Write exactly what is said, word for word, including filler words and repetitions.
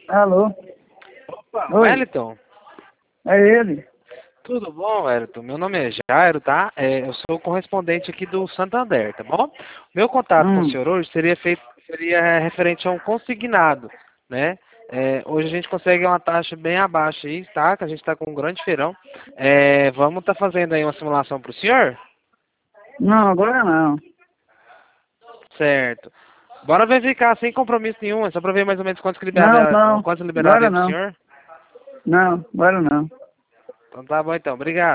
Alô? Opa, Oi, Wellington. é ele? Tudo bom, Wellington? Meu nome é Jairo, tá? É, eu sou o correspondente aqui do Santander, tá bom? Meu contato com o Hum, senhor hoje seria feito, seria referente a um consignado, né? É, hoje a gente consegue uma taxa bem abaixo aí, tá? Que a gente está com um grande feirão. É, vamos estar fazendo aí uma simulação para o senhor? não, agora não. Certo. Bora verificar sem compromisso nenhum, é só para ver mais ou menos quantos que Não, libera, não, quantos liberados agora aí pro não. senhor. Não, agora não. Então tá bom então, obrigado.